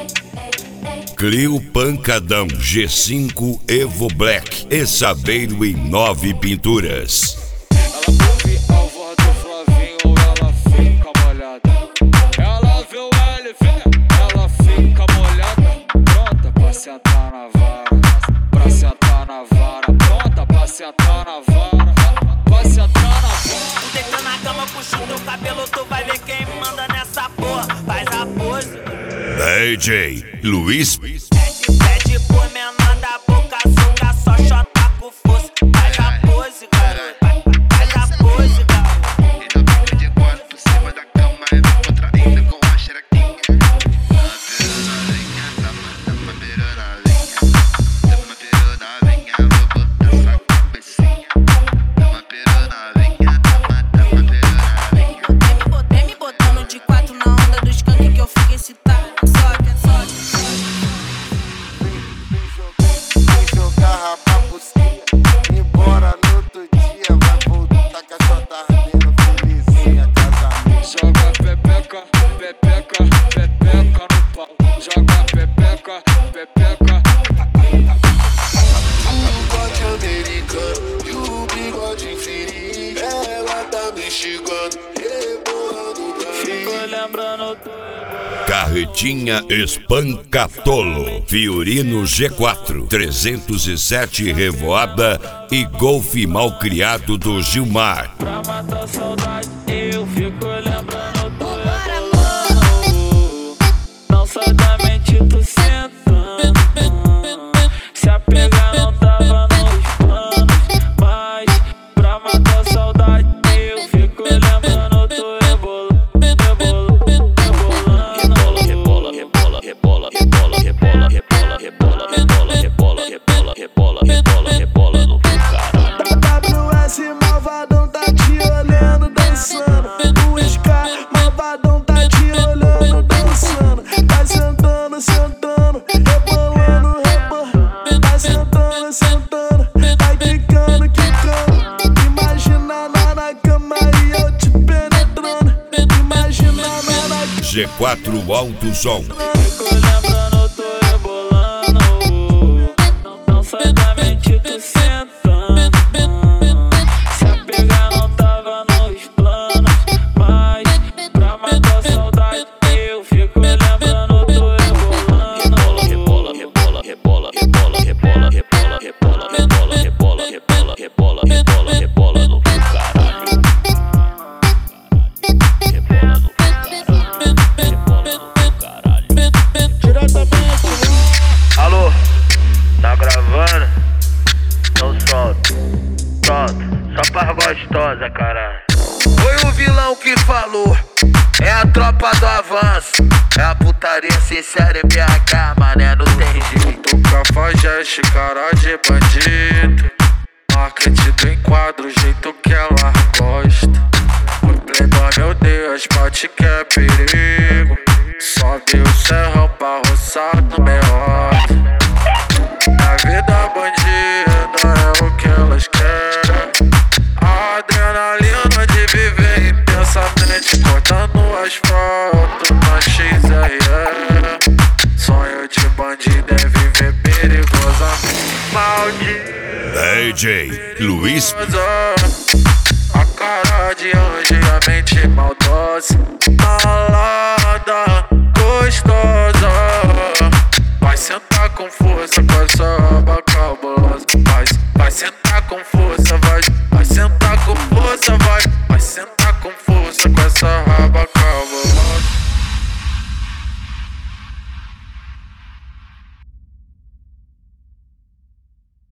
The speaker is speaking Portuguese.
Clio Pancadão G5 Evo Black e Sabeiro em 9 pinturas. Ela ouve a voz do Flavinho, ela fica molhada. Ela vê o LV, ela fica molhada. Pronta pra sentar na vara, pra sentar na vara. Pronta pra sentar na vara, pra sentar na vara. Deita na cama, puxa o teu cabelo, tu vai ver quem manda nessa porra. Faz a pose. DJ Luiz. Pede por menor da boca, suga, só chota com força. Faz a pose, garoto. Faz a pose, garoto. E na pica de quatro por cima da cama, eu vou contraindo com a xerequinha. Tama pirou na linha, vou botar essa cabecinha. Tama pirou na linha, tama pirou na linha. Vem me botando de quatro na onda do skunk que eu fico excitado. Embora no outro dia, vai voltar com a chota ardendo, felizinha, casamento. Joga pepeca, pepeca, pepeca no pau. Joga pepeca, pepeca. O bigode americano e o bigode infeliz. Ela tá me xingando, rebolando pra mim. Fico lembrando Carretinha Espancatolo, Fiorino G4, 307 Revoada e Golfe Malcriado do Gilmar. pra matar saudade, eu fico lembrando do Bora, amor. não sai da mente, tu sentando. Se apegar não tava nos planos, mas pra matar saudade, eu fico lembrando do rebolando. WS malvadão tá te olhando dançando. O SK malvadão tá te olhando dançando. Tá sentando, sentando, rebolando, rebolando. Tá sentando, sentando, vai quicando, quicando. Imagina lá na cama e eu te penetrando. Imagina lá na cama. G4 Alto Som. Fico lembrando, tô rebolando. Não sai da mente, tu sentando. Se apegar não tava nos planos, mas pra matar saudade, eu fico lembrando, tô rebolando. Rebola, rebola, rebola, rebola, rebola, rebola, rebola, rebola, rebola, rebola, rebola, rebola, rebola no caralho. Rebola no caralho. Rebola no caralho. Alô, tá gravando? Então solta. Pronto, só pra gostosa, caralho. Foi o vilão que falou, é a tropa do avanço. É a putaria sincera em BH, mané, não tem jeito. Cafajeste, cara de bandido. Marketing do enquadro, o jeito que ela gosta. O playboy, meu Deus, bate que é perigo. Sobe o serrão pra roçar no meota. A vida bandida é o que elas querem. A adrenalina de viver intensamente, cortando o asfalto na XRE. Sonho de bandido é viver perigosa, maldita. DJ Luiz. A cara de anjo e a mente maldosa, malada.